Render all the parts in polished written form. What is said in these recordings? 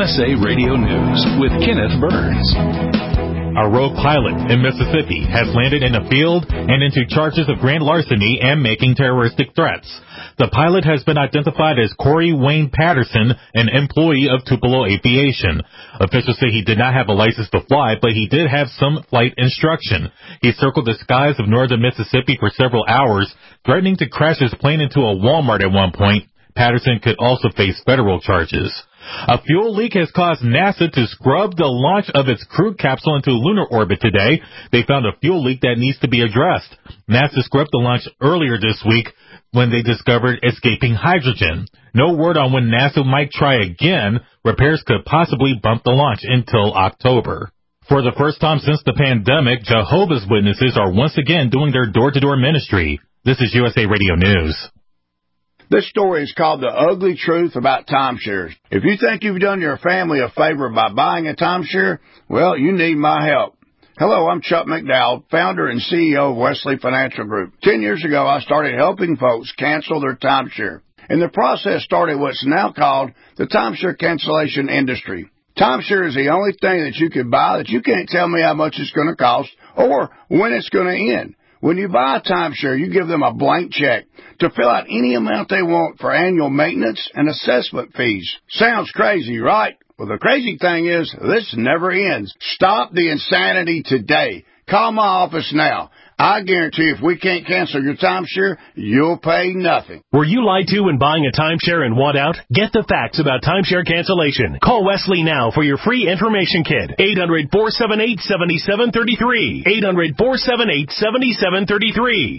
USA Radio News with Kenneth Burns. A rogue pilot in Mississippi has landed in a field and into charges of grand larceny and making terroristic threats. The pilot has been identified as Corey Wayne Patterson, an employee of Tupelo Aviation. Officials say he did not have a license to fly, but he did have some flight instruction. He circled the skies of northern Mississippi for several hours, threatening to crash his plane into a Walmart at one point. Patterson could also face federal charges. A fuel leak has caused NASA to scrub the launch of its crew capsule into lunar orbit today. They found a fuel leak that needs to be addressed. NASA scrubbed the launch earlier this week when they discovered escaping hydrogen. No word on when NASA might try again. Repairs could possibly bump the launch until October. For the first time since the pandemic, Jehovah's Witnesses are once again doing their door-to-door ministry. This is USA Radio News. This story is called The Ugly Truth About Timeshares. If you think you've done your family a favor by buying a timeshare, well, you need my help. Hello, I'm Chuck McDowell, founder and CEO of Wesley Financial Group. 10 years ago, I started helping folks cancel their timeshare. And the process started what's now called the timeshare cancellation industry. Timeshare is the only thing that you can buy that you can't tell me how much it's going to cost or when it's going to end. When you buy a timeshare, you give them a blank check to fill out any amount they want for annual maintenance and assessment fees. Sounds crazy, right? Well, the crazy thing is, this never ends. Stop the insanity today. Call my office now. I guarantee if we can't cancel your timeshare, you'll pay nothing. Were you lied to when buying a timeshare and want out? Get the facts about timeshare cancellation. Call Wesley now for your free information kit. 800-478-7733. 800-478-7733.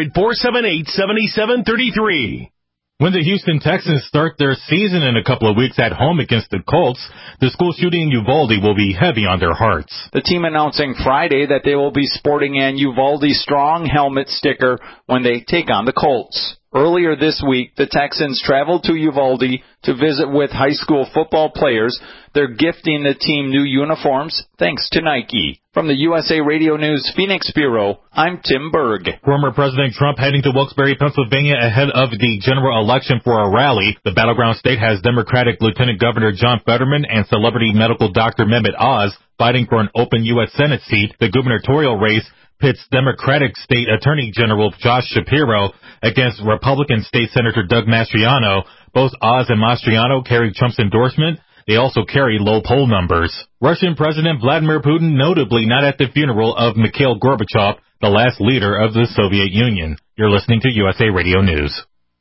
800-478-7733. When the Houston Texans start their season in a couple of weeks at home against the Colts, the school shooting in Uvalde will be heavy on their hearts. The team announcing Friday that they will be sporting an Uvalde Strong helmet sticker when they take on the Colts. Earlier this week, the Texans traveled to Uvalde to visit with high school football players. They're gifting the team new uniforms thanks to Nike. From the USA Radio News Phoenix Bureau, I'm Tim Berg. Former President Trump heading to Wilkes-Barre, Pennsylvania ahead of the general election for a rally. The battleground state has Democratic Lieutenant Governor John Fetterman and celebrity medical doctor Mehmet Oz fighting for an open U.S. Senate seat. The gubernatorial race pits Democratic State Attorney General Josh Shapiro against Republican State Senator Doug Mastriano. Both Oz and Mastriano carry Trump's endorsement. They also carry low poll numbers. Russian President Vladimir Putin notably not at the funeral of Mikhail Gorbachev, the last leader of the Soviet Union. You're listening to USA Radio News.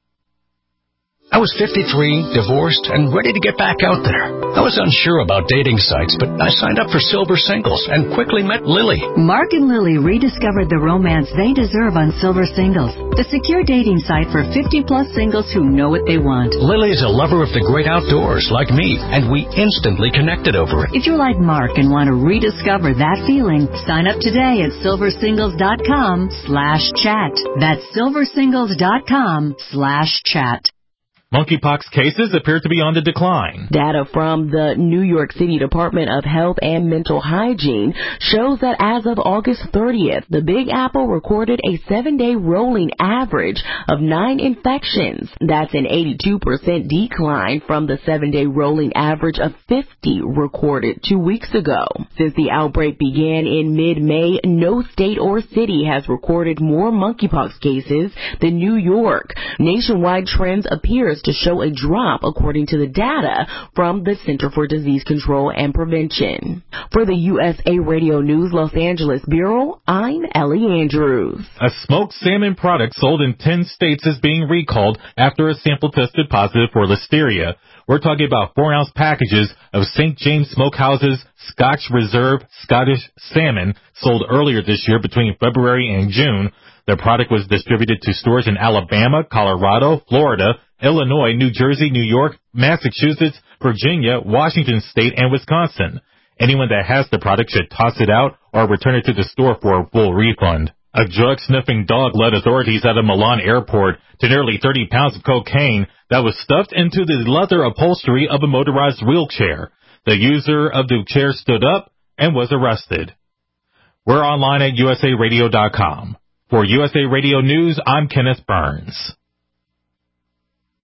I was 53, divorced, and ready to get back out there. I was unsure about dating sites, but I signed up for Silver Singles and quickly met Lily. Mark and Lily rediscovered the romance they deserve on Silver Singles, the secure dating site for 50-plus singles who know what they want. Lily is a lover of the great outdoors like me, and we instantly connected over it. If you're like Mark and want to rediscover that feeling, sign up today at silversingles.com/chat. That's silversingles.com/chat. Monkeypox cases appear to be on the decline. Data from the New York City Department of Health and Mental Hygiene shows that as of August 30th, the Big Apple recorded a 7-day rolling average of 9 infections. That's an 82% decline from the 7-day rolling average of 50 recorded 2 weeks ago. Since the outbreak began in mid-May, no state or city has recorded more monkeypox cases than New York. Nationwide trends appear to show a drop according to the data from the Center for Disease Control and Prevention. For the USA Radio News Los Angeles Bureau, I'm Ellie Andrews. A smoked salmon product sold in 10 states is being recalled after a sample tested positive for listeria. We're talking about 4-ounce packages of St. James Smokehouse's Scotch Reserve Scottish salmon sold earlier this year between February and June. The product was distributed to stores in Alabama, Colorado, Florida, Illinois, New Jersey, New York, Massachusetts, Virginia, Washington State, and Wisconsin. Anyone that has the product should toss it out or return it to the store for a full refund. A drug-sniffing dog led authorities at a Milan airport to nearly 30 pounds of cocaine that was stuffed into the leather upholstery of a motorized wheelchair. The user of the chair stood up and was arrested. We're online at usaradio.com. For USA Radio News, I'm Kenneth Burns.